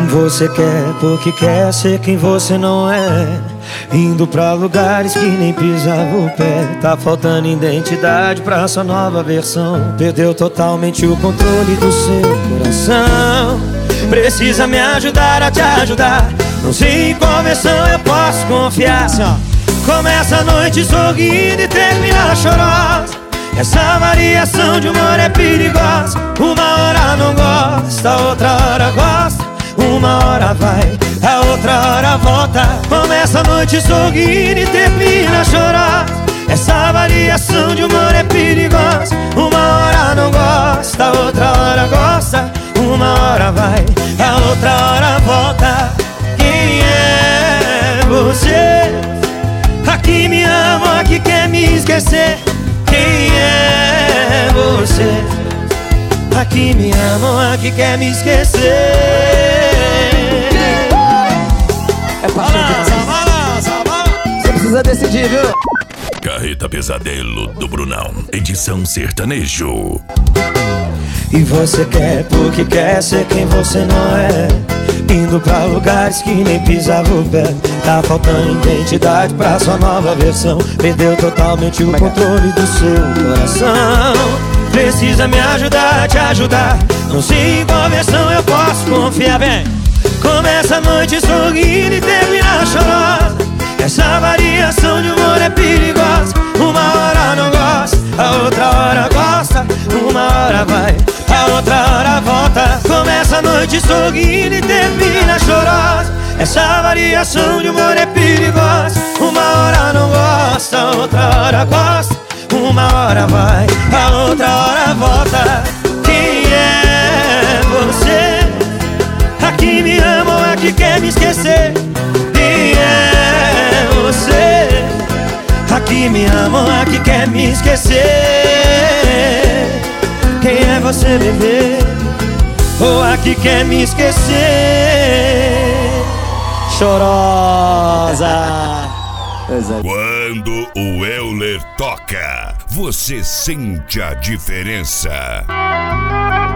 Você quer porque quer ser quem você não é, indo pra lugares que nem pisava o pé. Tá faltando identidade pra sua nova versão, perdeu totalmente o controle do seu coração. Precisa me ajudar a te ajudar, não sei em qual versão eu posso confiar. Começa a noite sorrindo e termina chorosa. Essa variação de humor é perigosa. Uma hora não gosta, outra hora gosta. Uma hora vai, a outra hora volta. Começa a noite sorrindo e termina chorosa. Essa variação de humor é perigosa. Uma hora não gosta, outra hora gosta. Uma hora vai, a outra hora volta. Quem é você? Aqui me ama, aqui quer me esquecer. Quem é você? Aqui me ama, aqui quer me esquecer. É balança, balança, balança. Você precisa decidir, viu? Carreta Pesadelo do Brunão, edição sertanejo. E você quer porque quer ser quem você não é, indo pra lugares que nem pisava o pé. Tá faltando identidade pra sua nova versão, perdeu totalmente o controle do seu coração. Precisa me ajudar a te ajudar, não sei em qual versão eu posso confiar. Bem, começa a noite sorrindo e termina chorosa. Essa variação de humor é perigosa. Uma hora não gosta, a outra hora gosta. Uma hora vai, a outra hora volta. Começa a noite sorrindo e termina chorosa. Essa variação de humor é perigosa. Uma hora não gosta, a outra hora gosta. Uma hora vai, a outra hora volta. Quem é você? Aqui me ama ou aqui quer me esquecer? Quem é você? Aqui me ama ou aqui quer me esquecer? Quem é você, bebê? Ou aqui quer me esquecer? Chorosa. Quando o Euler toca, você sente a diferença.